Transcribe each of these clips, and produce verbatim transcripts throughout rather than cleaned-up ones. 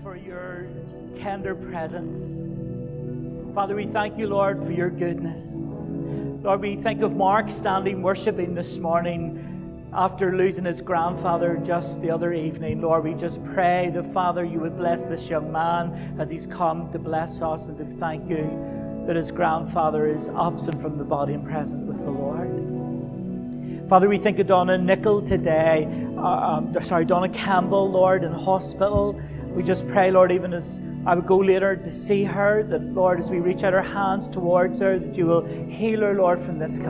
for your tender presence. Father, we thank you, Lord, for your goodness. Lord, we think of Mark standing worshiping this morning after losing his grandfather just the other evening. Lord, we just pray that, Father, you would bless this young man as he's come to bless us, and to thank you that his grandfather is absent from the body and present with the Lord. Father, we think of Donna Nichol today, uh, um, sorry, Donna Campbell, Lord, in hospital. We just pray, Lord, even as I would go later to see her, that, Lord, as we reach out our hands towards her, that you will heal her, Lord, from this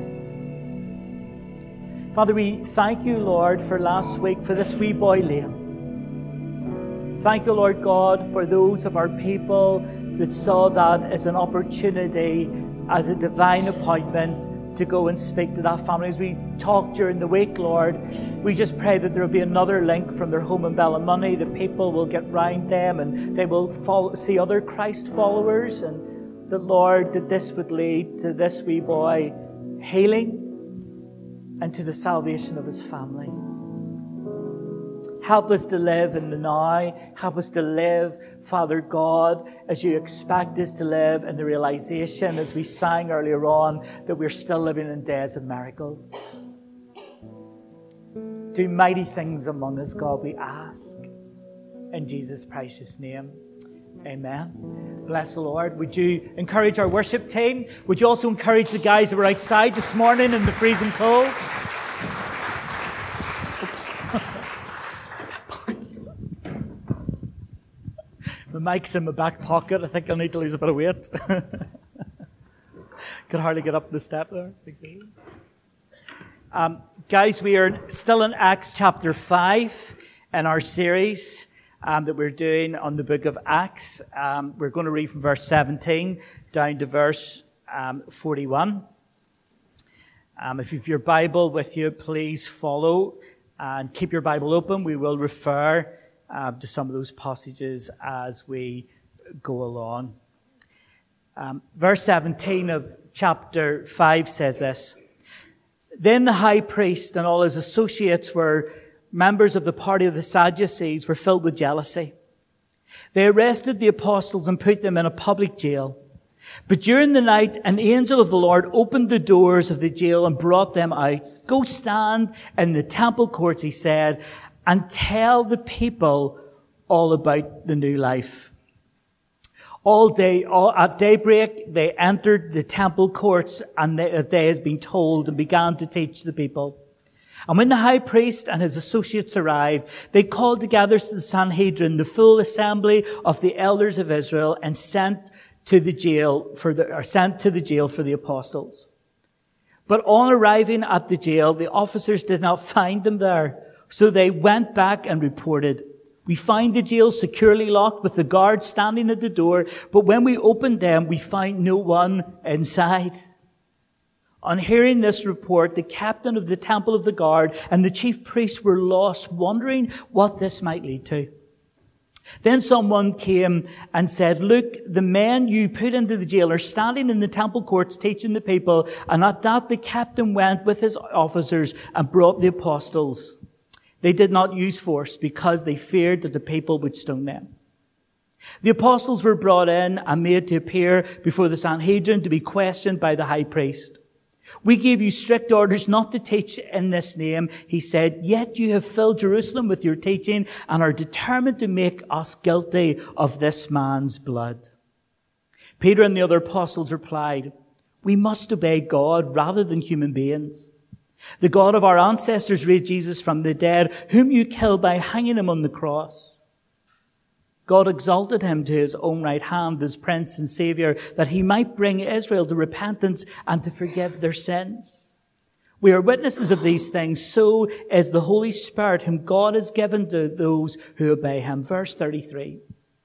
complaint. Father, we thank you, Lord, for last week, for this wee boy, Liam. Thank you, Lord God, for those of our people that saw that as an opportunity, as a divine appointment, to go and speak to that family. As we talk during the week, Lord, we just pray that there will be another link from their home in Ballymoney, that people will get round them and they will follow, see other Christ followers, and that, Lord, that this would lead to this wee boy healing and to the salvation of his family. Help us to live in the now. Help us to live, Father God, as you expect us to live, in the realization, as we sang earlier on, that we're still living in days of miracles. Do mighty things among us, God, we ask. In Jesus' precious name, amen. Bless the Lord. Would you encourage our worship team? Would you also encourage the guys who were outside this morning in the freezing cold? The mic's in my back pocket. I think I'll need to lose a bit of weight. Could hardly get up the step there. Um, guys, we are still in Acts chapter five in our series um, that we're doing on the book of Acts. Um, we're going to read from verse seventeen down to verse um, forty-one. Um, if you have your Bible with you, please follow and keep your Bible open. We will refer Uh, to some of those passages as we go along. Um, verse seventeen of chapter five says this: Then the high priest and all his associates, were members of the party of the Sadducees, were filled with jealousy. They arrested the apostles and put them in a public jail. But during the night, an angel of the Lord opened the doors of the jail and brought them out. Go stand in the temple courts, he said, and tell the people all about the new life. All day, all, at daybreak, they entered the temple courts, and they, they has been told, and began to teach the people. And when the high priest and his associates arrived, they called together the Sanhedrin, the full assembly of the elders of Israel, and sent to the jail for the, or sent to the jail for the apostles. But on arriving at the jail, the officers did not find them there. So they went back and reported, "We find the jail securely locked with the guards standing at the door, but when we opened them, we find no one inside." On hearing this report, the captain of the temple of the guard and the chief priests were lost, wondering what this might lead to. Then someone came and said, "Look, the men you put into the jail are standing in the temple courts teaching the people." And at that, the captain went with his officers and brought the apostles. They did not use force because they feared that the people would stone them. The apostles were brought in and made to appear before the Sanhedrin to be questioned by the high priest. "We gave you strict orders not to teach in this name," he said, "yet you have filled Jerusalem with your teaching and are determined to make us guilty of this man's blood." Peter and the other apostles replied, "We must obey God rather than human beings. The God of our ancestors raised Jesus from the dead, whom you killed by hanging him on the cross. God exalted him to his own right hand as Prince and Savior, that he might bring Israel to repentance and to forgive their sins. We are witnesses of these things. So is the Holy Spirit, whom God has given to those who obey him." Verse thirty-three.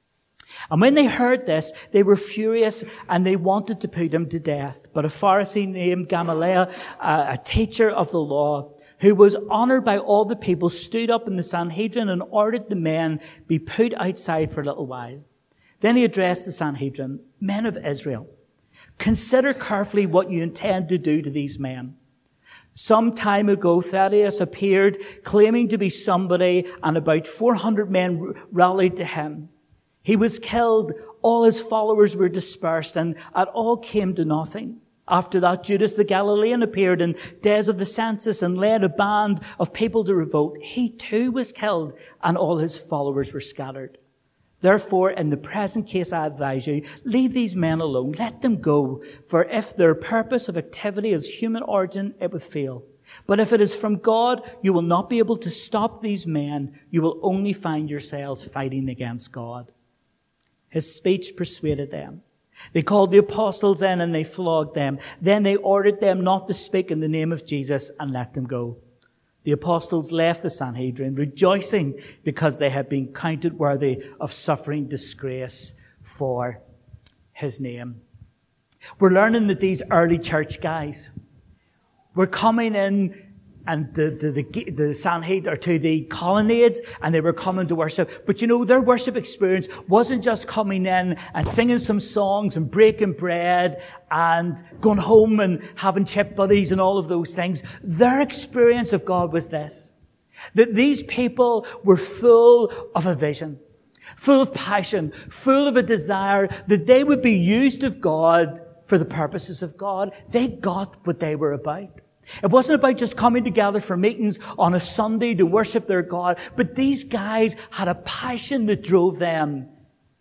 And when they heard this, they were furious and they wanted to put him to death. But a Pharisee named Gamaliel, a teacher of the law, who was honored by all the people, stood up in the Sanhedrin and ordered the men be put outside for a little while. Then he addressed the Sanhedrin, "Men of Israel, consider carefully what you intend to do to these men. Some time ago, Thaddeus appeared claiming to be somebody, and about four hundred men rallied to him. He was killed. All his followers were dispersed, and it all came to nothing. After that, Judas the Galilean appeared in days of the census and led a band of people to revolt. He too was killed, and all his followers were scattered. Therefore, in the present case, I advise you, leave these men alone. Let them go. For if their purpose of activity is human origin, it would fail. But if it is from God, you will not be able to stop these men. You will only find yourselves fighting against God. His speech persuaded them. They called the apostles in and they flogged them. Then they ordered them not to speak in the name of Jesus and let them go. The apostles left the Sanhedrin, rejoicing because they had been counted worthy of suffering disgrace for his name. We're learning that these early church guys were coming in and the, the, the, the Sanhedrin, or to the colonnades, and they were coming to worship. But you know, their worship experience wasn't just coming in and singing some songs and breaking bread and going home and having chip buddies and all of those things. Their experience of God was this: that these people were full of a vision, full of passion, full of a desire that they would be used of God for the purposes of God. They got what they were about. It wasn't about just coming together for meetings on a Sunday to worship their God, but these guys had a passion that drove them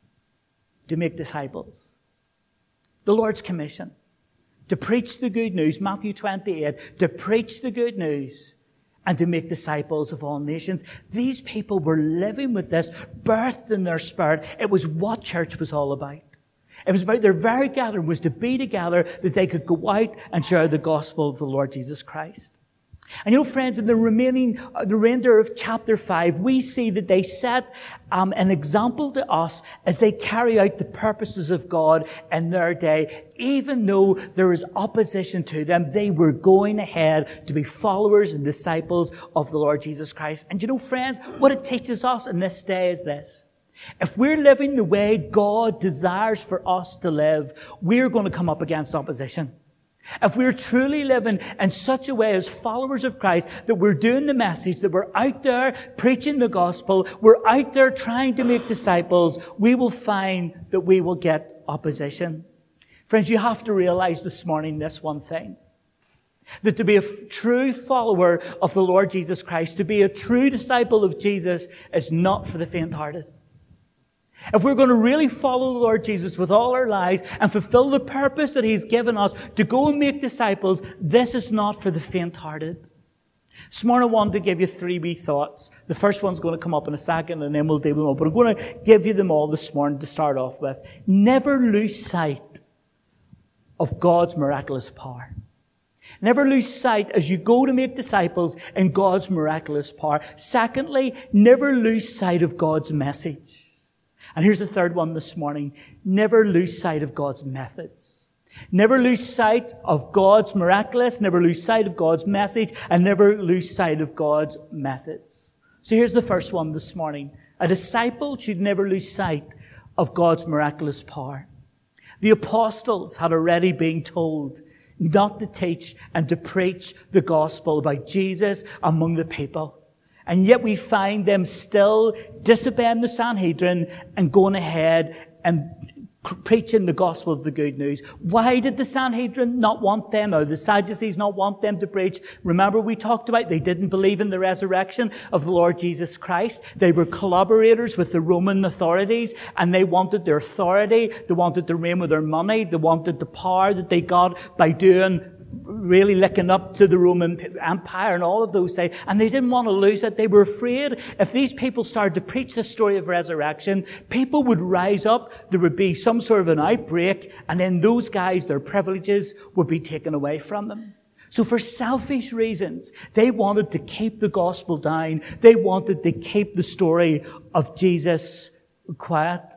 to make disciples. The Lord's commission, to preach the good news, Matthew twenty-eight, to preach the good news and to make disciples of all nations. These people were living with this, birthed in their spirit. It was what church was all about. It was about their very gathering was to be together that they could go out and share the gospel of the Lord Jesus Christ. And you know, friends, in the remaining, uh, the remainder of chapter five, we see that they set um, an example to us as they carry out the purposes of God in their day. Even though there was opposition to them, they were going ahead to be followers and disciples of the Lord Jesus Christ. And you know, friends, what it teaches us in this day is this: if we're living the way God desires for us to live, we're going to come up against opposition. If we're truly living in such a way as followers of Christ that we're doing the message, that we're out there preaching the gospel, we're out there trying to make disciples, we will find that we will get opposition. Friends, you have to realize this morning this one thing: that to be a f- true follower of the Lord Jesus Christ, to be a true disciple of Jesus, is not for the faint-hearted. If we're going to really follow the Lord Jesus with all our lives and fulfill the purpose that He's given us to go and make disciples, this is not for the faint-hearted. This morning I wanted to give you three wee thoughts. The first one's going to come up in a second and then we'll deal with them all. But I'm going to give you them all this morning to start off with. Never lose sight of God's miraculous power. Never lose sight as you go to make disciples in God's miraculous power. Secondly, never lose sight of God's message. And here's the third one this morning: never lose sight of God's methods. Never lose sight of God's miraculous, never lose sight of God's message, and never lose sight of God's methods. So here's the first one this morning. A disciple should never lose sight of God's miraculous power. The apostles had already been told not to teach and to preach the gospel about Jesus among the people. And yet we find them still disobeying the Sanhedrin and going ahead and preaching the gospel of the good news. Why did the Sanhedrin not want them, or the Sadducees not want them to preach? Remember, we talked about they didn't believe in the resurrection of the Lord Jesus Christ. They were collaborators with the Roman authorities, and they wanted their authority. They wanted to reign with their money. They wanted the power that they got by doing really licking up to the Roman Empire and all of those things. And they didn't want to lose it. They were afraid if these people started to preach the story of resurrection, people would rise up, there would be some sort of an outbreak, and then those guys, their privileges would be taken away from them. So for selfish reasons, they wanted to keep the gospel down. They wanted to keep the story of Jesus quiet.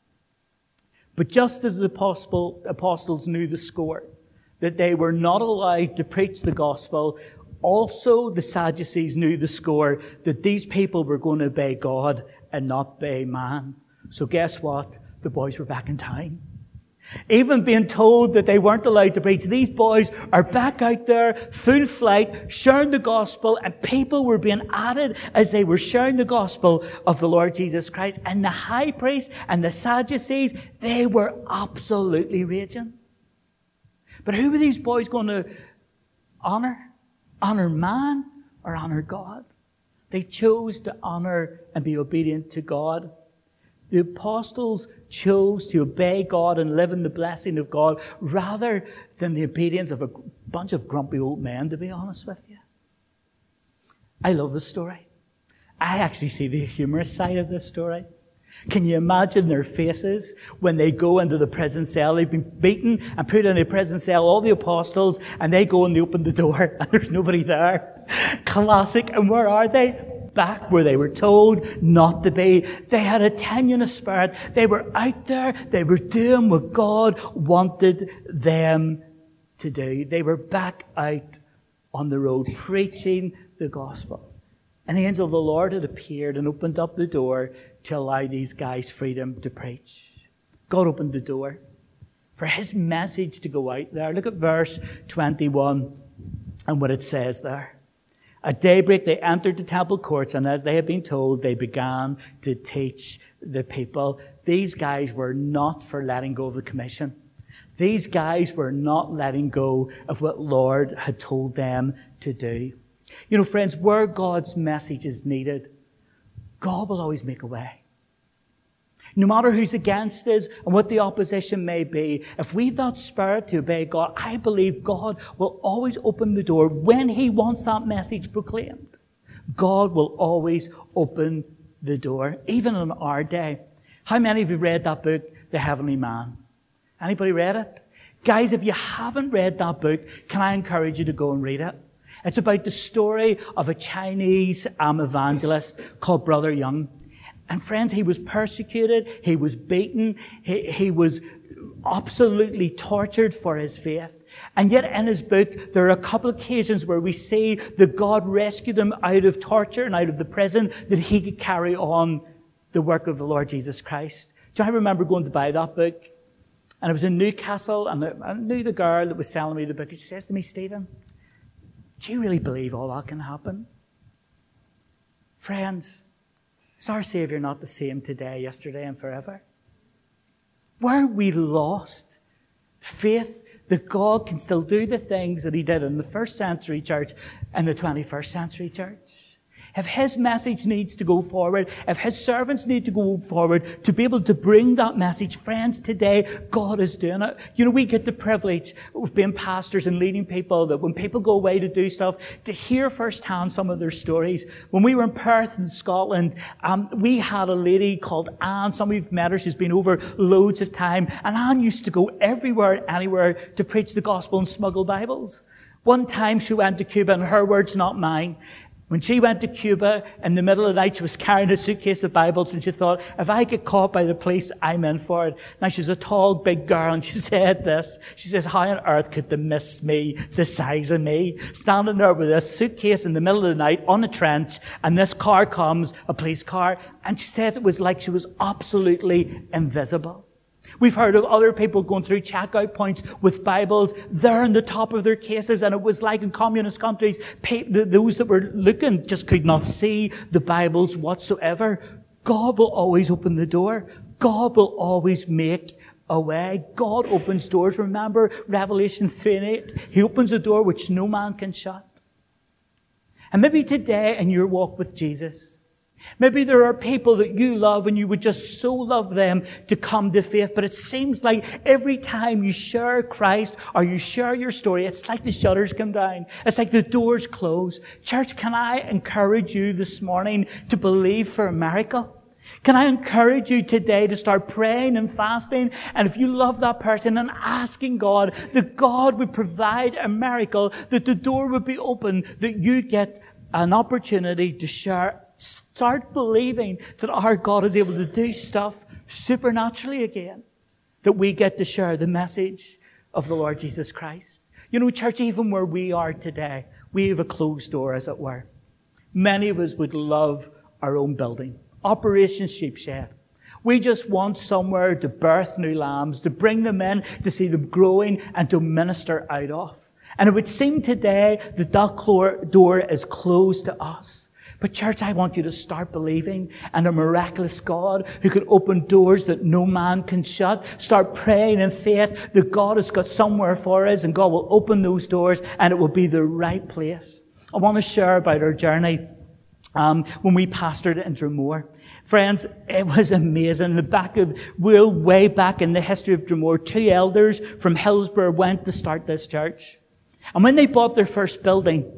But just as the apostle, apostles knew the score, that they were not allowed to preach the gospel, also the Sadducees knew the score, that these people were going to obey God and not obey man. So guess what? The boys were back in town. Even being told that they weren't allowed to preach. These boys are back out there, full flight, sharing the gospel, and people were being added as they were sharing the gospel of the Lord Jesus Christ. And the high priest and the Sadducees, they were absolutely raging. But who were these boys going to honor? Honor man or honor God? They chose to honor and be obedient to God. The apostles chose to obey God and live in the blessing of God rather than the obedience of a bunch of grumpy old men, to be honest with you. I love this story. I actually see the humorous side of this story. Can you imagine their faces when they go into the prison cell? They've been beaten and put in a prison cell, all the apostles, and they go and they open the door and there's nobody there. Classic. And where are they? Back where they were told not to be. They had a tenuous spirit. They were out there. They were doing what God wanted them to do. They were back out on the road preaching the gospel. And the angel of the Lord had appeared and opened up the door to allow these guys freedom to preach. God opened the door for his message to go out there. Look at verse twenty-one and what it says there. At daybreak, they entered the temple courts, and as they had been told, they began to teach the people. These guys were not for letting go of the commission. These guys were not letting go of what Lord had told them to do. You know, friends, where God's message is needed, God will always make a way. No matter who's against us and what the opposition may be, if we've that spirit to obey God, I believe God will always open the door when he wants that message proclaimed. God will always open the door, even in our day. How many of you read that book, The Heavenly Man? Anybody read it? Guys, if you haven't read that book, can I encourage you to go and read it? It's about the story of a Chinese um, evangelist called Brother Young. And friends, he was persecuted, he was beaten, he, he was absolutely tortured for his faith. And yet in his book, there are a couple of occasions where we see that God rescued him out of torture and out of the prison, that he could carry on the work of the Lord Jesus Christ. Do I remember going to buy that book? And I was in Newcastle, and I knew the girl that was selling me the book. And she says to me, Stephen, do you really believe all that can happen? Friends, is our Savior not the same today, yesterday, and forever? Were we lost faith that God can still do the things that he did in the first century church and the twenty-first century church? If his message needs to go forward, if his servants need to go forward to be able to bring that message, friends, today, God is doing it. You know, we get the privilege of being pastors and leading people that when people go away to do stuff, to hear firsthand some of their stories. When we were in Perth in Scotland, um, we had a lady called Anne. Some of you've met her. She's been over loads of time. And Anne used to go everywhere, anywhere to preach the gospel and smuggle Bibles. One time she went to Cuba, and her words, not mine. When she went to Cuba, in the middle of the night, she was carrying a suitcase of Bibles, and she thought, if I get caught by the police, I'm in for it. Now, she's a tall, big girl, and she said this. She says, how on earth could they miss me, the size of me? Standing there with this suitcase in the middle of the night on a trench, and this car comes, a police car, and she says it was like she was absolutely invisible. We've heard of other people going through checkout points with Bibles there on the top of their cases, and it was like in communist countries, those that were looking just could not see the Bibles whatsoever. God will always open the door. God will always make a way. God opens doors. Remember Revelation three and eight? He opens a door which no man can shut. And maybe today in your walk with Jesus, maybe there are people that you love and you would just so love them to come to faith, but it seems like every time you share Christ or you share your story, it's like the shutters come down. It's like the doors close. Church, can I encourage you this morning to believe for a miracle? Can I encourage you today to start praying and fasting? And if you love that person, and asking God that God would provide a miracle, that the door would be open, that you get an opportunity to share. Start believing that our God is able to do stuff supernaturally again. That we get to share the message of the Lord Jesus Christ. You know, church, even where we are today, we have a closed door, as it were. Many of us would love our own building. Operation Sheepshed. We just want somewhere to birth new lambs, to bring them in, to see them growing, and to minister out of. And it would seem today that that door is closed to us. But church, I want you to start believing in a miraculous God who can open doors that no man can shut. Start praying in faith that God has got somewhere for us, and God will open those doors, and it will be the right place. I want to share about our journey um, when we pastored in Dromore. Friends, it was amazing. The back of, we're way back in the history of Dromore. Two elders from Hillsborough went to start this church. And when they bought their first building,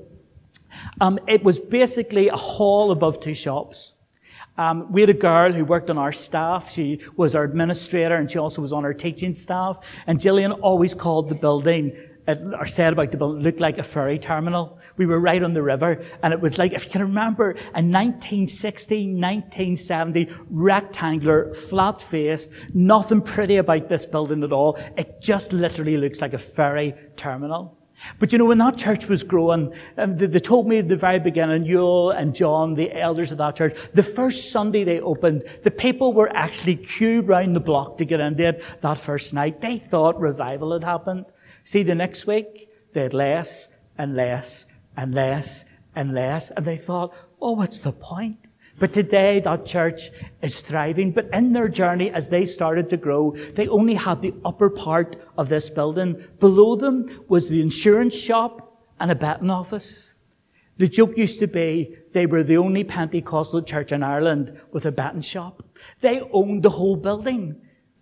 um, it was basically a hall above two shops. Um, we had a girl who worked on our staff. She was our administrator, and she also was on our teaching staff. And Gillian always called the building, or said about the building, it looked like a ferry terminal. We were right on the river, and it was like, if you can remember, a nineteen sixty, nineteen seventy, rectangular, flat-faced, nothing pretty about this building at all. It just literally looks like a ferry terminal. But you know, when that church was growing, um, they, they told me at the very beginning, Yule and John, the elders of that church, the first Sunday they opened, the people were actually queued round the block to get into it that first night. They thought revival had happened. See, the next week, they had less and less and less and less. And they thought, oh, what's the point? But today, that church is thriving. But in their journey, as they started to grow, they only had the upper part of this building. Below them was the insurance shop and a betting office. The joke used to be they were the only Pentecostal church in Ireland with a betting shop. They owned the whole building.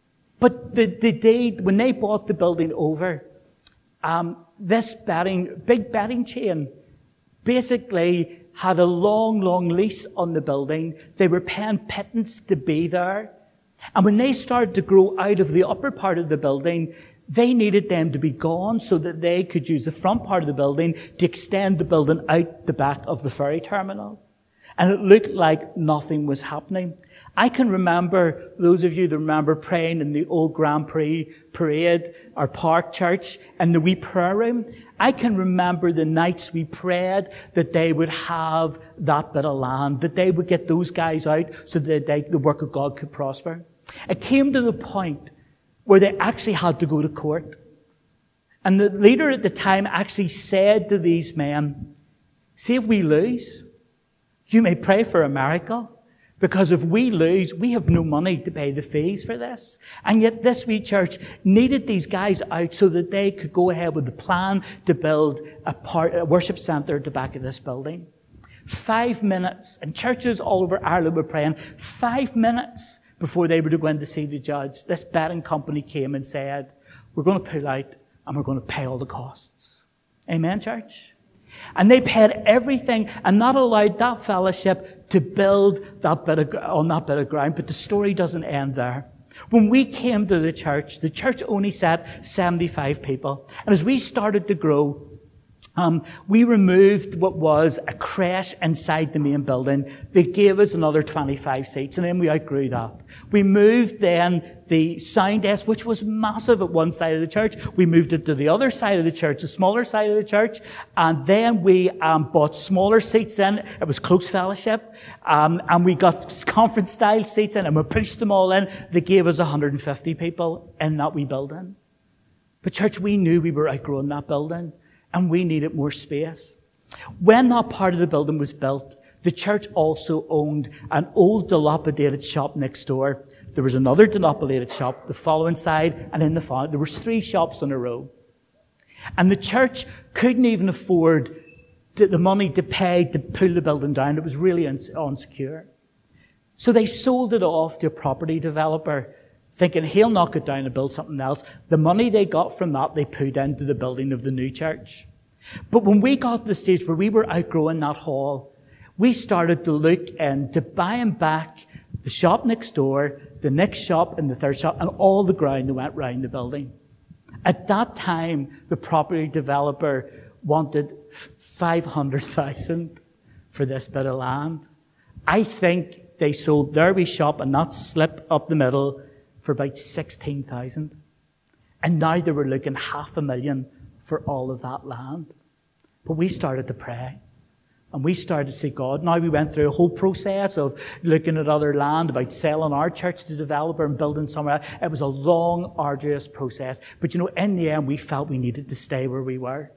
But the, the day, when they bought the building over, um, this betting, big betting chain basically had a long, long lease on the building. They were paying pittance to be there. And when they started to grow out of the upper part of the building, they needed them to be gone so that they could use the front part of the building to extend the building out the back of the ferry terminal. And it looked like nothing was happening. I can remember, those of you that remember praying in the old Grand Prix parade, our park church, and the wee prayer room. I can remember the nights we prayed that they would have that bit of land, that they would get those guys out so that they, the work of God could prosper. It came to the point where they actually had to go to court. And the leader at the time actually said to these men, see, if we lose, you may pray for a miracle, because if we lose, we have no money to pay the fees for this. And yet this wee church needed these guys out so that they could go ahead with the plan to build a, part, a worship centre at the back of this building. Five minutes, and churches all over Ireland were praying, five minutes before they were to go in to see the judge, this betting company came and said, we're going to pull out and we're going to pay all the costs. Amen, church? And they paid everything and not allowed that fellowship to build that bit of, on that bit of ground. But the story doesn't end there. When we came to the church, the church only sat seventy-five people. And as we started to grow, um, we removed what was a creche inside the main building. They gave us another twenty-five seats, and then we outgrew that. We moved then the sound desk, which was massive at one side of the church. We moved it to the other side of the church, the smaller side of the church, and then we um, bought smaller seats in. It was close fellowship, um, and we got conference-style seats in, and we pushed them all in. They gave us one hundred fifty people in that wee building. But church, we knew we were outgrowing that building, and we needed more space. When that part of the building was built, the church also owned an old dilapidated shop next door. There was another dilapidated shop the following side, and in the following, there was three shops in a row. And the church couldn't even afford the money to pay to pull the building down. It was really unsecure. So they sold it off to a property developer, thinking he'll knock it down and build something else. The money they got from that, they put into the building of the new church. But when we got to the stage where we were outgrowing that hall, we started to look into buying back the shop next door, the next shop and the third shop, and all the ground that went round the building. At that time, the property developer wanted five hundred thousand for this bit of land. I think they sold their wee shop and that slip up the middle for about sixteen thousand. And now they were looking half a million for all of that land. But we started to pray. And we started to see God. Now we went through a whole process of looking at other land, about selling our church to developer and building somewhere else. It was a long, arduous process. But you know, in the end, we felt we needed to stay where we were.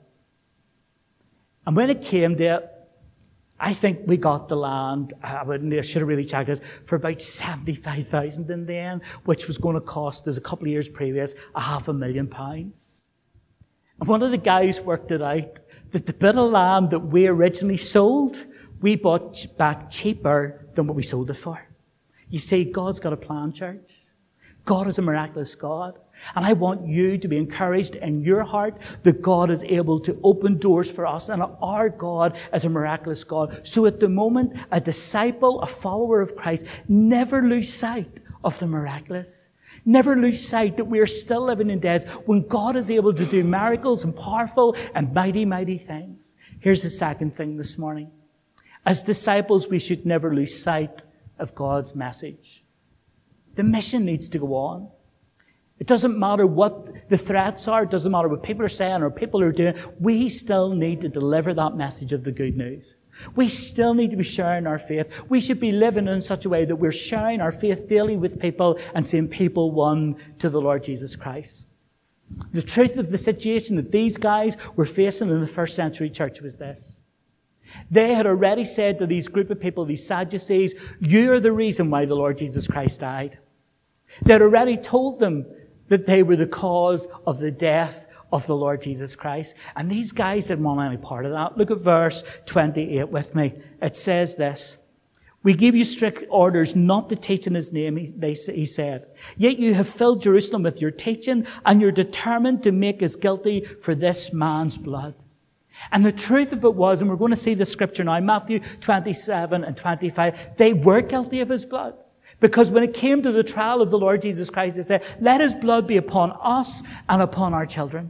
And when it came to it, I think we got the land, I, wouldn't, I should have really checked this, for about seventy-five thousand in the end, which was going to cost us a couple of years previous a half a million pounds. And one of the guys worked it out that the bit of land that we originally sold, we bought back cheaper than what we sold it for. You see, God's got a plan, church. God is a miraculous God. And I want you to be encouraged in your heart that God is able to open doors for us, and our God is a miraculous God. So at the moment, a disciple, a follower of Christ, never lose sight of the miraculous. Never lose sight that we are still living in days when God is able to do miracles and powerful and mighty, mighty things. Here's the second thing this morning. As disciples, we should never lose sight of God's message. The mission needs to go on. It doesn't matter what the threats are. It doesn't matter what people are saying or people are doing. We still need to deliver that message of the good news. We still need to be sharing our faith. We should be living in such a way that we're sharing our faith daily with people and seeing people won to the Lord Jesus Christ. The truth of the situation that these guys were facing in the first century church was this. They had already said to these group of people, these Sadducees, you're the reason why the Lord Jesus Christ died. They'd already told them that they were the cause of the death of the Lord Jesus Christ. And these guys didn't want any part of that. Look at verse twenty-eight with me. It says this. We give you strict orders not to teach in his name, he, they, he said. Yet you have filled Jerusalem with your teaching, and you're determined to make us guilty for this man's blood. And the truth of it was, and we're going to see the scripture now, Matthew twenty-seven and twenty-five, they were guilty of his blood. Because when it came to the trial of the Lord Jesus Christ, they said, let his blood be upon us and upon our children.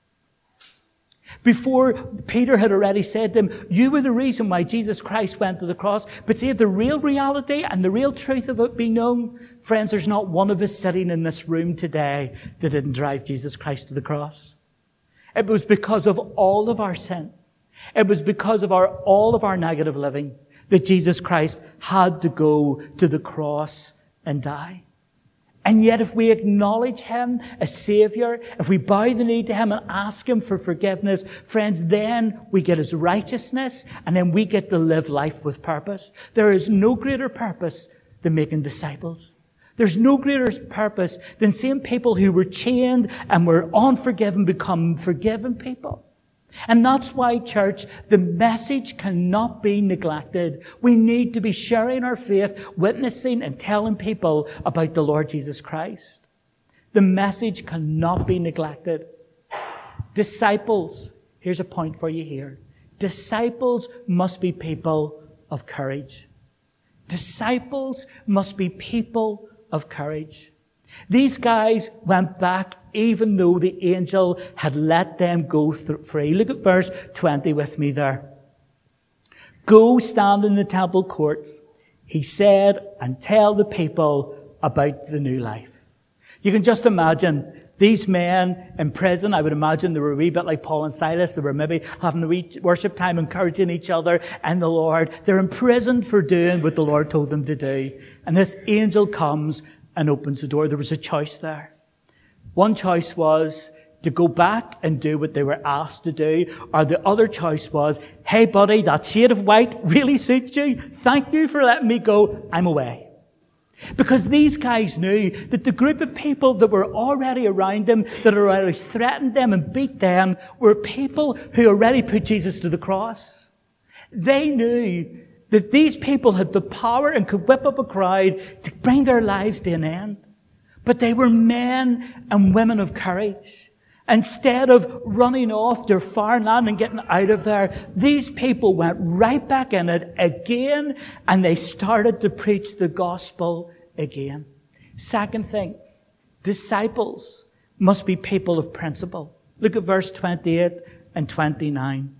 Before, Peter had already said to them, you were the reason why Jesus Christ went to the cross. But see, if the real reality and the real truth of it be known, friends, there's not one of us sitting in this room today that didn't drive Jesus Christ to the cross. It was because of all of our sin. It was because of our all of our negative living that Jesus Christ had to go to the cross and die. And yet if we acknowledge him as Savior, if we bow the knee to him and ask him for forgiveness, friends, then we get his righteousness, and then we get to live life with purpose. There is no greater purpose than making disciples. There's no greater purpose than seeing people who were chained and were unforgiven become forgiven people. And that's why, church, the message cannot be neglected. We need to be sharing our faith, witnessing and telling people about the Lord Jesus Christ. The message cannot be neglected. Disciples, here's a point for you here. Disciples must be people of courage. Disciples must be people of courage. These guys went back even though the angel had let them go free. Look at verse twenty with me there. Go stand in the temple courts, he said, and tell the people about the new life. You can just imagine these men in prison. I would imagine they were a wee bit like Paul and Silas. They were maybe having a wee worship time, encouraging each other and the Lord. They're imprisoned for doing what the Lord told them to do. And this angel comes and opens the door. There was a choice there. One choice was to go back and do what they were asked to do. Or the other choice was, hey buddy, that shade of white really suits you. Thank you for letting me go. I'm away. Because these guys knew that the group of people that were already around them, that already threatened them and beat them, were people who already put Jesus to the cross. They knew that these people had the power and could whip up a crowd to bring their lives to an end. But they were men and women of courage. Instead of running off to foreign land and getting out of there, these people went right back in it again, and they started to preach the gospel again. Second thing, disciples must be people of principle. Look at verse twenty-eight and twenty-nine.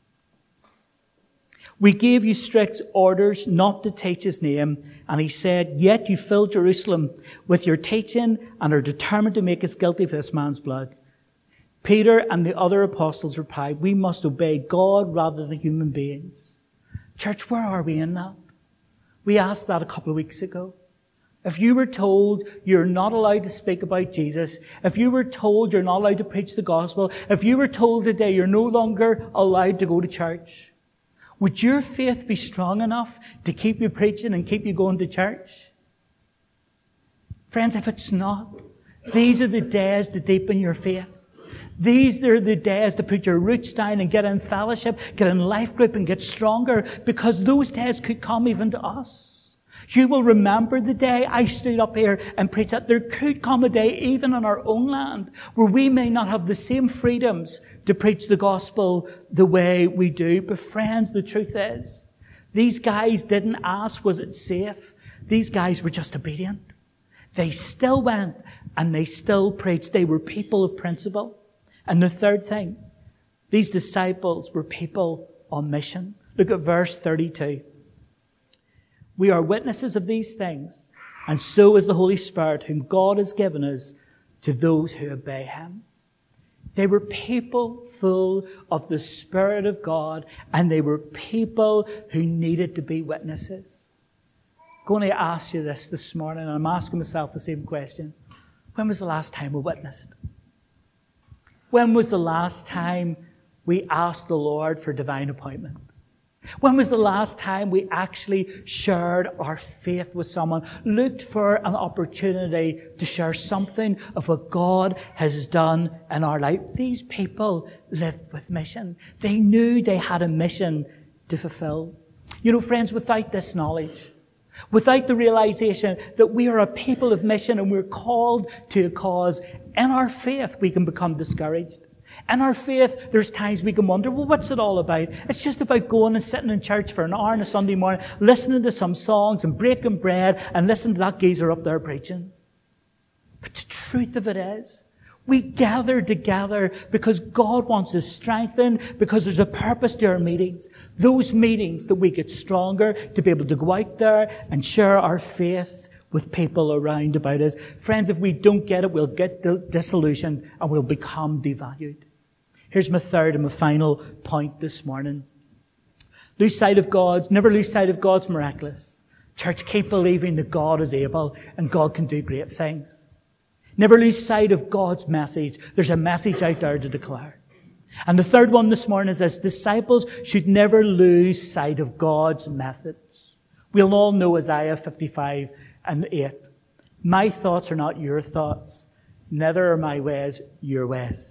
We gave you strict orders not to teach his name, and he said, yet you fill Jerusalem with your teaching and are determined to make us guilty of this man's blood. Peter and the other apostles replied, we must obey God rather than human beings. Church, where are we in that? We asked that a couple of weeks ago. If you were told you're not allowed to speak about Jesus, if you were told you're not allowed to preach the gospel, if you were told today you're no longer allowed to go to church, would your faith be strong enough to keep you preaching and keep you going to church? Friends, if it's not, these are the days to deepen your faith. These are the days to put your roots down and get in fellowship, get in life group and get stronger, because those days could come even to us. You will remember the day I stood up here and preached that there could come a day, even in our own land, where we may not have the same freedoms to preach the gospel the way we do. But friends, the truth is, these guys didn't ask, was it safe? These guys were just obedient. They still went and they still preached. They were people of principle. And the third thing, these disciples were people on mission. Look at verse thirty-two. We are witnesses of these things, and so is the Holy Spirit, whom God has given us to those who obey Him. They were people full of the Spirit of God, and they were people who needed to be witnesses. I'm going to ask you this this morning, and I'm asking myself the same question. When was the last time we witnessed? When was the last time we asked the Lord for divine appointment? When was the last time we actually shared our faith with someone, looked for an opportunity to share something of what God has done in our life? These people lived with mission. They knew they had a mission to fulfill. You know, friends, without this knowledge, without the realization that we are a people of mission and we're called to a cause, in our faith we can become discouraged. In our faith, there's times we can wonder, well, what's it all about? It's just about going and sitting in church for an hour on a Sunday morning, listening to some songs and breaking bread and listening to that geezer up there preaching. But the truth of it is, we gather together because God wants us strengthened, because there's a purpose to our meetings. Those meetings that we get stronger to be able to go out there and share our faith with people around about us. Friends, if we don't get it, we'll get disillusioned and we'll become devalued. Here's my third and my final point this morning. Lose sight of God's, never lose sight of God's miraculous. Church, keep believing that God is able and God can do great things. Never lose sight of God's message. There's a message out there to declare. And the third one this morning is this: disciples should never lose sight of God's methods. We'll all know Isaiah fifty-five and eight. My thoughts are not your thoughts, neither are my ways your ways.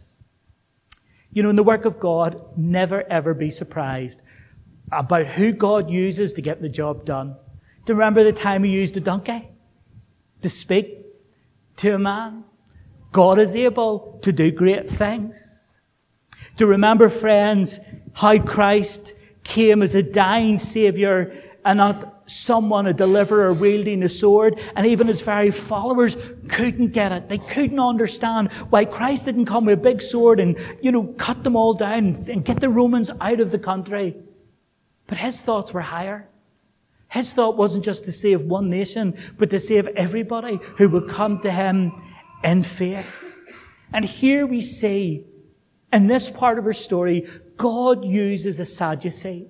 You know, in the work of God, never ever be surprised about who God uses to get the job done. Do you remember the time He used a donkey to speak to a man? God is able to do great things. Do you remember, friends, how Christ came as a dying Saviour and not someone, a deliverer, wielding a sword, and even His very followers couldn't get it. They couldn't understand why Christ didn't come with a big sword and, you know, cut them all down and get the Romans out of the country. But His thoughts were higher. His thought wasn't just to save one nation, but to save everybody who would come to Him in faith. And here we see, in this part of our story, God uses a Sadducee.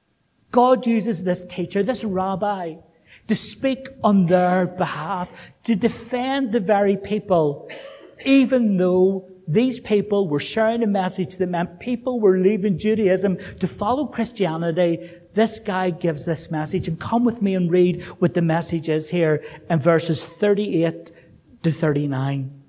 God uses this teacher, this rabbi, to speak on their behalf, to defend the very people, even though these people were sharing a message that meant people were leaving Judaism to follow Christianity. This guy gives this message. And come with me and read what the message is here in verses thirty-eight to thirty-nine.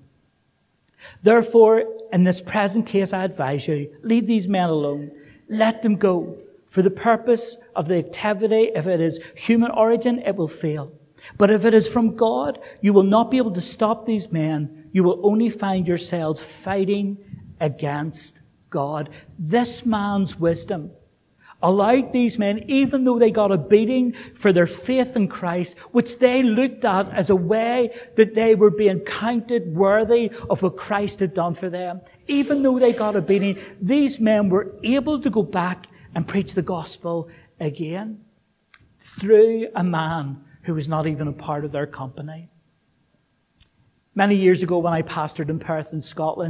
Therefore, in this present case, I advise you, leave these men alone. Let them go. For the purpose of the activity, if it is human origin, it will fail. But if it is from God, you will not be able to stop these men. You will only find yourselves fighting against God. This man's wisdom allowed these men, even though they got a beating for their faith in Christ, which they looked at as a way that they were being counted worthy of what Christ had done for them. Even though they got a beating, these men were able to go back and preach the gospel again through a man who was not even a part of their company. Many years ago when I pastored in Perth in Scotland,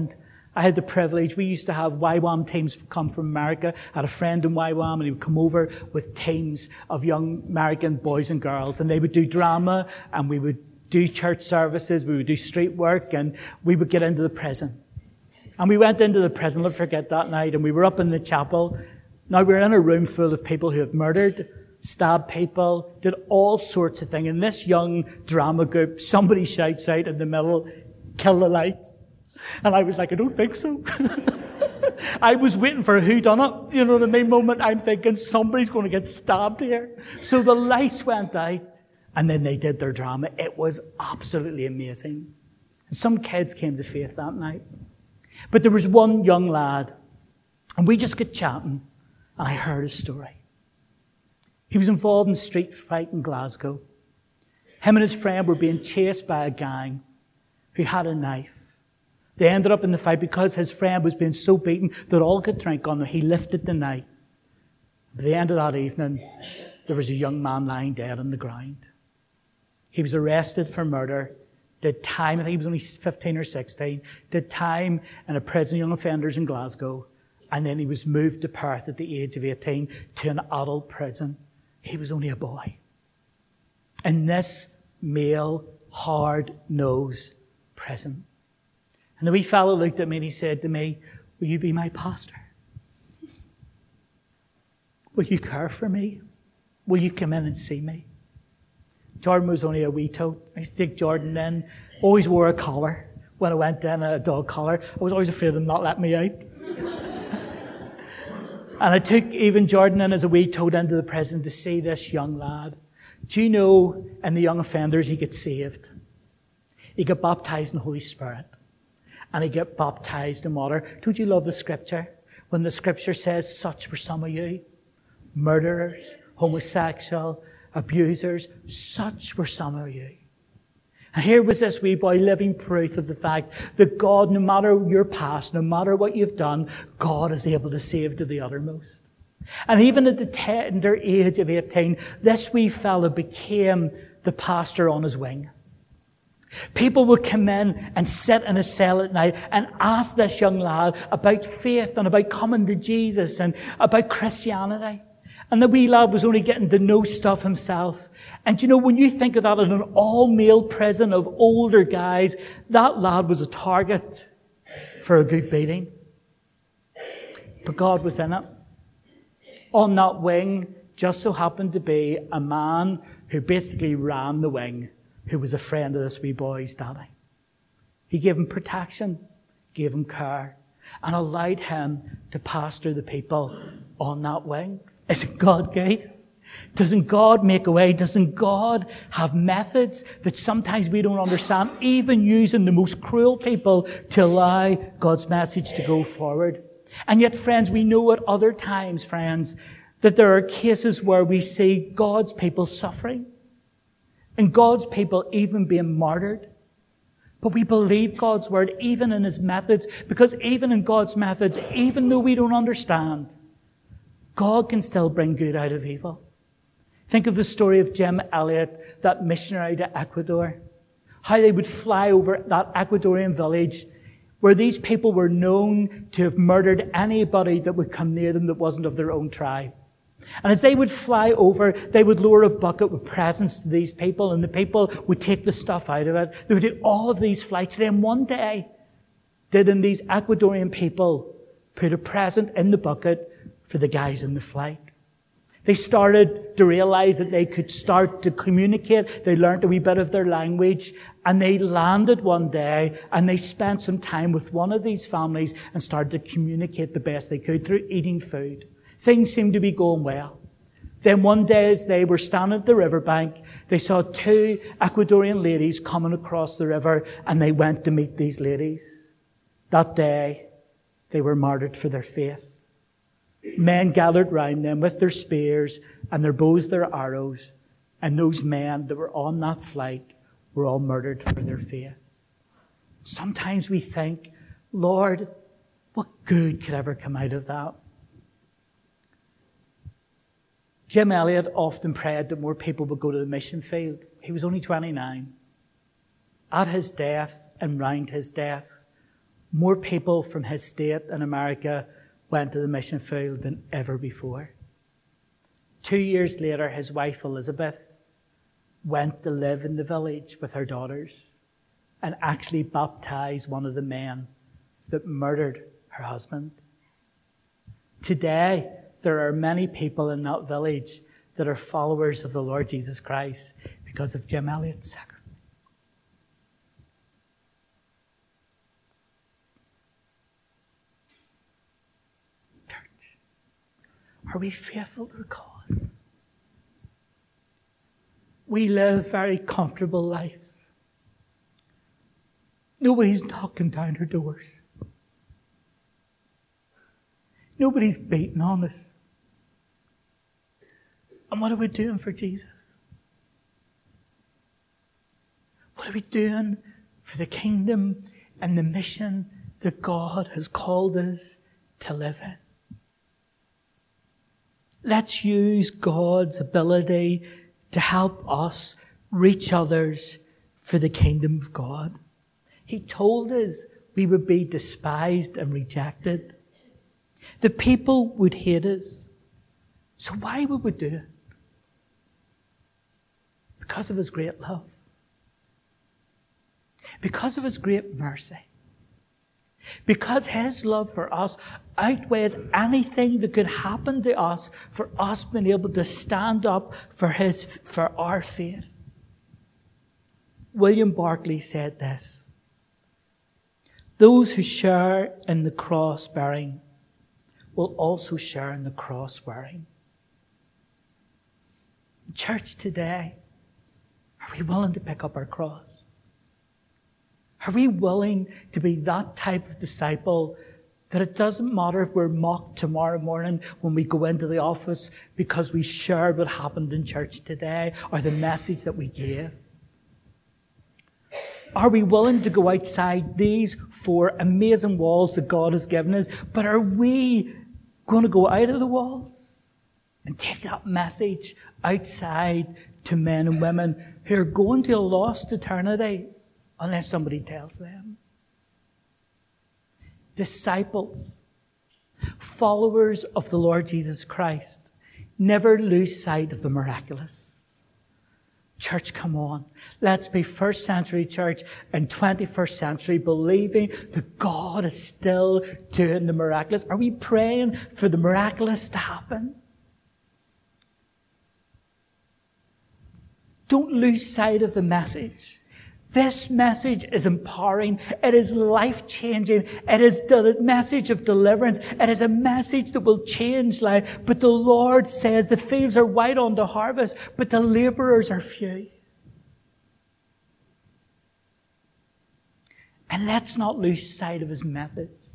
I had the privilege, we used to have Y WAM teams come from America. I had a friend in Y WAM and he would come over with teams of young American boys and girls, and they would do drama and we would do church services, we would do street work, and we would get into the prison. And we went into the prison, I'll forget that night, and we were up in the chapel. Now we were in a room full of people who had murdered, stabbed people, did all sorts of things. And this young drama group, somebody shouts out in the middle, "Kill the lights." And I was like, I don't think so. I was waiting for a whodunit, you know what I mean, moment. I'm thinking somebody's going to get stabbed here. So the lights went out and then they did their drama. It was absolutely amazing. And some kids came to faith that night. But there was one young lad and we just got chatting and I heard his story. He was involved in a street fight in Glasgow. Him and his friend were being chased by a gang who had a knife. They ended up in the fight because his friend was being so beaten that all could drink on him. He lifted the knife. At the end of that evening, there was a young man lying dead on the ground. He was arrested for murder, did time, I think he was only fifteen or sixteen, did time in a prison of young offenders in Glasgow, and then he was moved to Perth at the age of eighteen to an adult prison. He was only a boy. In this male, hard-nosed prison. And the wee fellow looked at me and he said to me, "Will you be my pastor? Will you care for me? Will you come in and see me?" Jordan was only a wee tote. I used to take Jordan in. Always wore a collar. When I went in, a dog collar. I was always afraid of them not letting me out. And I took even Jordan in as a wee tote into the prison to see this young lad. Do you know, in the young offenders, he got saved. He got baptized in the Holy Spirit. And he got baptized in water. Don't you love the scripture? When the scripture says, "Such were some of you, murderers, homosexual, abusers, such were some of you." And here was this wee boy living proof of the fact that God, no matter your past, no matter what you've done, God is able to save to the uttermost. And even at the tender age of eighteen, this wee fella became the pastor on his wing. People would come in and sit in a cell at night and ask this young lad about faith and about coming to Jesus and about Christianity. And the wee lad was only getting to know stuff himself. And you know, when you think of that in an all-male prison of older guys, that lad was a target for a good beating. But God was in it. On that wing just so happened to be a man who basically ran the wing, who was a friend of this wee boy's daddy. He gave him protection, gave him care, and allowed him to pastor the people on that wing. Isn't God good? Doesn't God make a way? Doesn't God have methods that sometimes we don't understand, even using the most cruel people to allow God's message to go forward? And yet, friends, we know at other times, friends, that there are cases where we see God's people suffering. And God's people even being martyred. But we believe God's word even in his methods, because even in God's methods, even though we don't understand, God can still bring good out of evil. Think of the story of Jim Elliot, that missionary to Ecuador. How they would fly over that Ecuadorian village where these people were known to have murdered anybody that would come near them that wasn't of their own tribe. And as they would fly over, they would lower a bucket with presents to these people, and the people would take the stuff out of it. They would do all of these flights. Then one day, didn't these Ecuadorian people put a present in the bucket for the guys in the flight? They started to realize that they could start to communicate. They learned a wee bit of their language, and they landed one day, and they spent some time with one of these families and started to communicate the best they could through eating food. Things seemed to be going well. Then one day as they were standing at the riverbank, they saw two Ecuadorian ladies coming across the river, and they went to meet these ladies. That day, they were martyred for their faith. Men gathered round them with their spears and their bows, their arrows, and those men that were on that flight were all murdered for their faith. Sometimes we think, Lord, what good could ever come out of that? Jim Elliot often prayed that more people would go to the mission field. He was only twenty-nine. At his death and round his death, more people from his state in America went to the mission field than ever before. Two years later, his wife Elizabeth went to live in the village with her daughters and actually baptized one of the men that murdered her husband. Today, there are many people in that village that are followers of the Lord Jesus Christ because of Jim Elliot's sacrifice. Church, are we faithful to the cause? We live very comfortable lives. Nobody's knocking down our doors. Nobody's beating on us. And what are we doing for Jesus? What are we doing for the kingdom and the mission that God has called us to live in? Let's use God's ability to help us reach others for the kingdom of God. He told us we would be despised and rejected. The people would hate us. So why would we do it? Because of his great love. Because of his great mercy. Because his love for us outweighs anything that could happen to us for us being able to stand up for his, for our faith. William Barclay said this: those who share in the cross bearing will also share in the cross wearing. Church today, are we willing to pick up our cross? Are we willing to be that type of disciple that it doesn't matter if we're mocked tomorrow morning when we go into the office because we shared what happened in church today or the message that we gave? Are we willing to go outside these four amazing walls that God has given us, but are we going to go out of the walls and take that message outside to men and women who are going to a lost eternity unless somebody tells them? Disciples, followers of the Lord Jesus Christ, never lose sight of the miraculous. Church, come on. Let's be first century church and twenty-first century believing that God is still doing the miraculous. Are we praying for the miraculous to happen? Don't lose sight of the message. This message is empowering. It is life-changing. It is the message of deliverance. It is a message that will change life. But the Lord says the fields are white unto harvest, but the laborers are few. And let's not lose sight of his methods.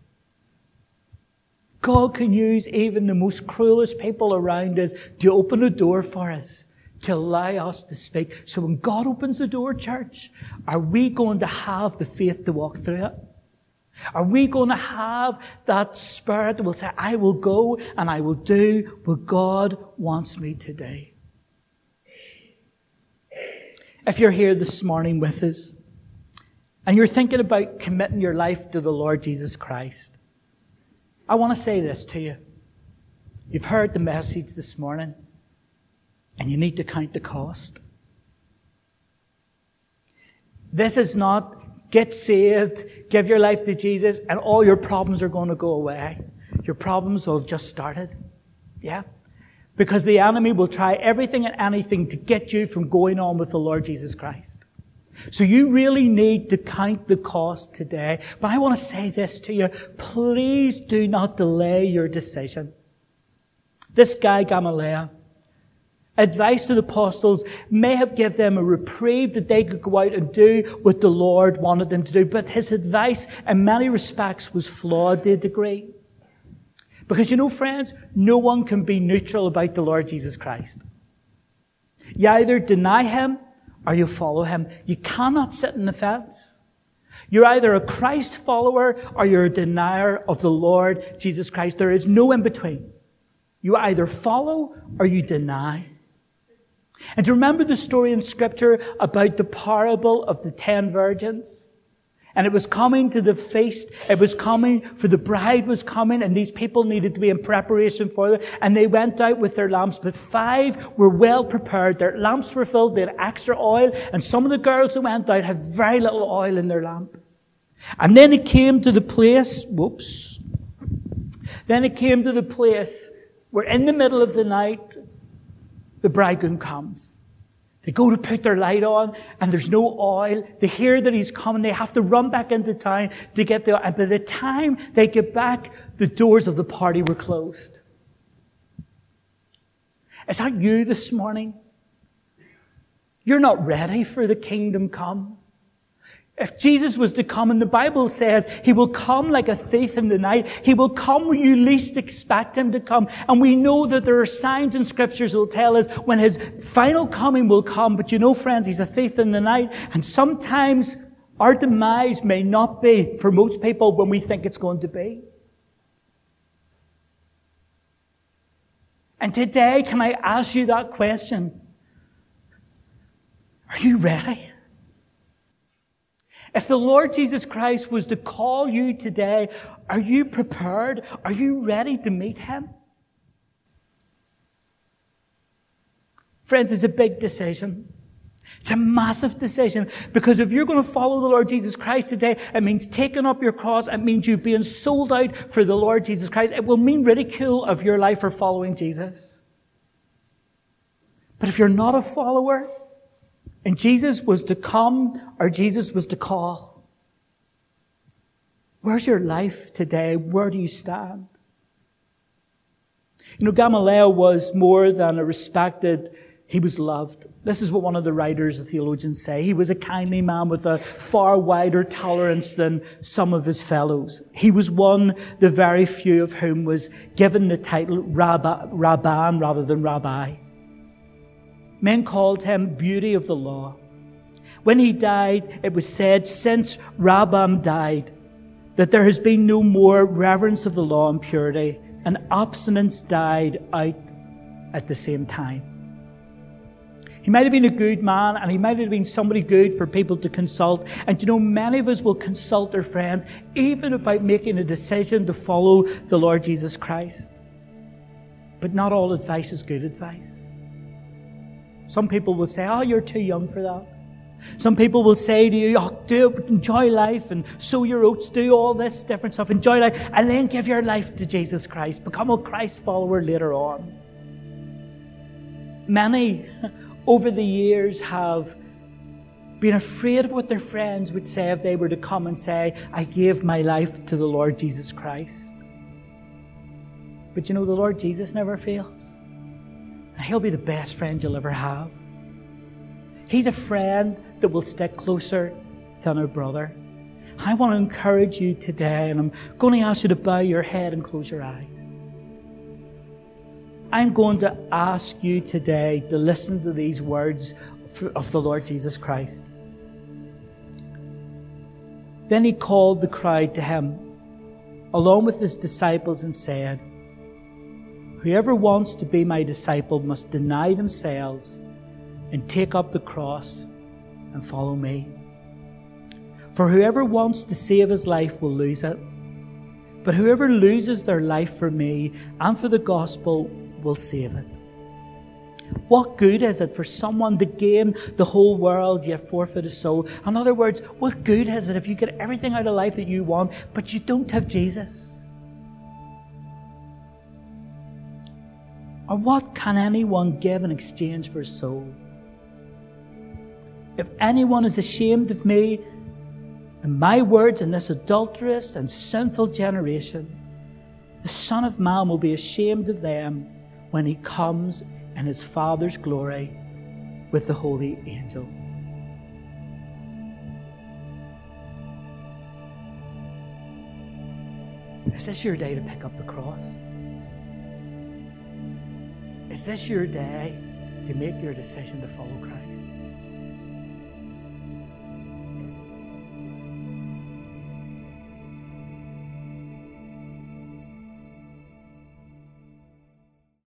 God can use even the most cruelest people around us to open a door for us, to allow us to speak. So when God opens the door, church, are we going to have the faith to walk through it? Are we going to have that spirit that will say, I will go and I will do what God wants me to do? If you're here this morning with us and you're thinking about committing your life to the Lord Jesus Christ, I want to say this to you. You've heard the message this morning. And you need to count the cost. This is not get saved, give your life to Jesus, and all your problems are going to go away. Your problems will have just started. Yeah? Because the enemy will try everything and anything to get you from going on with the Lord Jesus Christ. So you really need to count the cost today. But I want to say this to you. Please do not delay your decision. This guy, Gamaliel, advice to the apostles may have given them a reprieve that they could go out and do what the Lord wanted them to do. But his advice, in many respects, was flawed to a degree. Because, you know, friends, no one can be neutral about the Lord Jesus Christ. You either deny him or you follow him. You cannot sit in the fence. You're either a Christ follower or you're a denier of the Lord Jesus Christ. There is no in between. You either follow or you deny. And to remember the story in Scripture about the parable of the ten virgins? And it was coming to the feast. It was coming, for the bride was coming, and these people needed to be in preparation for it. And they went out with their lamps, but five were well prepared. Their lamps were filled, they had extra oil, and some of the girls who went out had very little oil in their lamp. And then it came to the place, whoops, then it came to the place where in the middle of the night, the bridegroom comes. They go to put their light on, and there's no oil. They hear that he's coming. They have to run back into town to get the oil. And by the time they get back, the doors of the party were closed. Is that you this morning? You're not ready for the kingdom come. If Jesus was to come, and the Bible says he will come like a thief in the night, he will come when you least expect him to come. And we know that there are signs in scriptures that will tell us when his final coming will come. But you know, friends, he's a thief in the night. And sometimes our demise may not be, for most people, when we think it's going to be. And today, can I ask you that question? Are you ready? If the Lord Jesus Christ was to call you today, are you prepared? Are you ready to meet him? Friends, it's a big decision. It's a massive decision, because if you're going to follow the Lord Jesus Christ today, it means taking up your cross. It means you being sold out for the Lord Jesus Christ. It will mean ridicule of your life for following Jesus. But if you're not a follower, and Jesus was to come, or Jesus was to call, where's your life today? Where do you stand? You know, Gamaliel was more than a respected, he was loved. This is what one of the writers, the theologians, say. He was a kindly man with a far wider tolerance than some of his fellows. He was one, the very few of whom was given the title Rabbi, Rabban rather than Rabbi. Men called him beauty of the law. When he died, it was said, since Rabban died, that there has been no more reverence of the law and purity, and abstinence died out at the same time. He might have been a good man, and he might have been somebody good for people to consult. And you know, many of us will consult their friends, even about making a decision to follow the Lord Jesus Christ. But not all advice is good advice. Some people will say, oh, you're too young for that. Some people will say to you, oh, do it, enjoy life and sow your oats, do all this different stuff, enjoy life, and then give your life to Jesus Christ. Become a Christ follower later on. Many over the years have been afraid of what their friends would say if they were to come and say, I gave my life to the Lord Jesus Christ. But you know, the Lord Jesus never fails. And he'll be the best friend you'll ever have. He's a friend that will stick closer than a brother. I want to encourage you today, and I'm going to ask you to bow your head and close your eyes. I'm going to ask you today to listen to these words of the Lord Jesus Christ. Then he called the crowd to him, along with his disciples, and said, whoever wants to be my disciple must deny themselves and take up the cross and follow me. For whoever wants to save his life will lose it. But whoever loses their life for me and for the gospel will save it. What good is it for someone to gain the whole world yet forfeit his soul? In other words, what good is it if you get everything out of life that you want, but you don't have Jesus? Or what can anyone give in exchange for his soul? If anyone is ashamed of me and my words in this adulterous and sinful generation, the Son of Man will be ashamed of them when he comes in his Father's glory with the holy angel. Is this your day to pick up the cross? Is this your day to make your decision to follow Christ?